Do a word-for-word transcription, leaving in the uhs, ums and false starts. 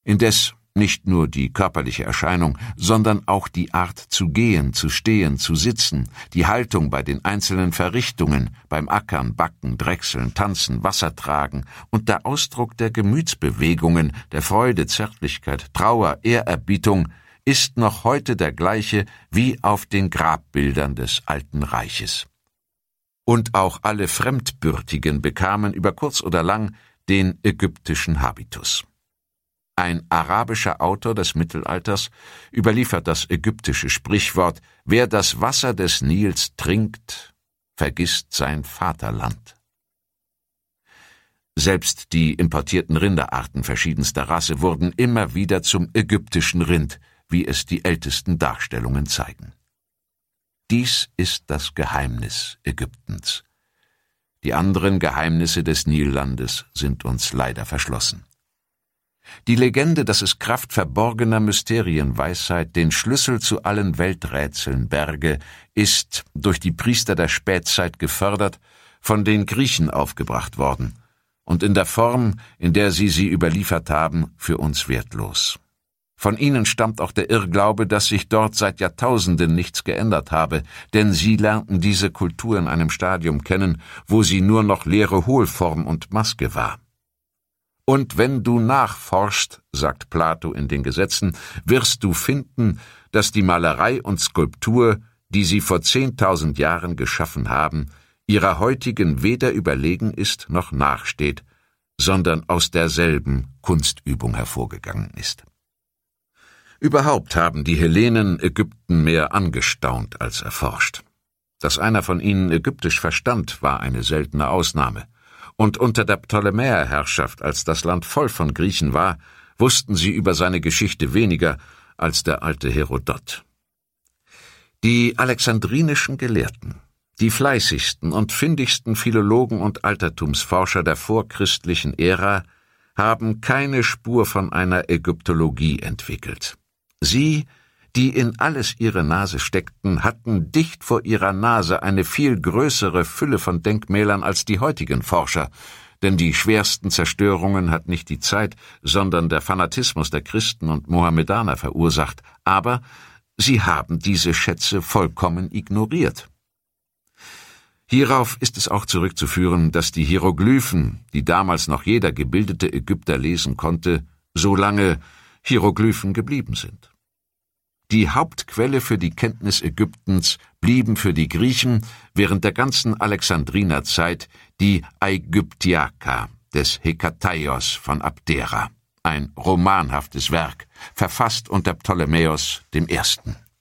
Indes nicht nur die körperliche Erscheinung, sondern auch die Art zu gehen, zu stehen, zu sitzen, die Haltung bei den einzelnen Verrichtungen, beim Ackern, Backen, Drechseln, Tanzen, Wasser tragen und der Ausdruck der Gemütsbewegungen, der Freude, Zärtlichkeit, Trauer, Ehrerbietung ist noch heute der gleiche wie auf den Grabbildern des Alten Reiches. Und auch alle Fremdbürtigen bekamen über kurz oder lang den ägyptischen Habitus. Ein arabischer Autor des Mittelalters überliefert das ägyptische Sprichwort: Wer das Wasser des Nils trinkt, vergisst sein Vaterland. Selbst die importierten Rinderarten verschiedenster Rasse wurden immer wieder zum ägyptischen Rind, wie es die ältesten Darstellungen zeigen. Dies ist das Geheimnis Ägyptens. Die anderen Geheimnisse des Nillandes sind uns leider verschlossen. Die Legende, dass es Kraft verborgener Mysterienweisheit den Schlüssel zu allen Welträtseln berge, ist durch die Priester der Spätzeit gefördert, von den Griechen aufgebracht worden und in der Form, in der sie sie überliefert haben, für uns wertlos. Von ihnen stammt auch der Irrglaube, dass sich dort seit Jahrtausenden nichts geändert habe, denn sie lernten diese Kultur in einem Stadium kennen, wo sie nur noch leere Hohlform und Maske war. Und wenn du nachforschst, sagt Plato in den Gesetzen, wirst du finden, dass die Malerei und Skulptur, die sie vor zehntausend Jahren geschaffen haben, ihrer heutigen weder überlegen ist noch nachsteht, sondern aus derselben Kunstübung hervorgegangen ist. Überhaupt haben die Hellenen Ägypten mehr angestaunt als erforscht. Dass einer von ihnen Ägyptisch verstand, war eine seltene Ausnahme. Und unter der Ptolemäerherrschaft, als das Land voll von Griechen war, wussten sie über seine Geschichte weniger als der alte Herodot. Die alexandrinischen Gelehrten, die fleißigsten und findigsten Philologen und Altertumsforscher der vorchristlichen Ära, haben keine Spur von einer Ägyptologie entwickelt. Sie, die in alles ihre Nase steckten, hatten dicht vor ihrer Nase eine viel größere Fülle von Denkmälern als die heutigen Forscher, denn die schwersten Zerstörungen hat nicht die Zeit, sondern der Fanatismus der Christen und Mohammedaner verursacht, aber sie haben diese Schätze vollkommen ignoriert. Hierauf ist es auch zurückzuführen, dass die Hieroglyphen, die damals noch jeder gebildete Ägypter lesen konnte, so lange Hieroglyphen geblieben sind. Die Hauptquelle für die Kenntnis Ägyptens blieben für die Griechen während der ganzen Alexandrinerzeit die Aegyptiaka des Hekataios von Abdera, ein romanhaftes Werk, verfasst unter Ptolemäus dem Ersten.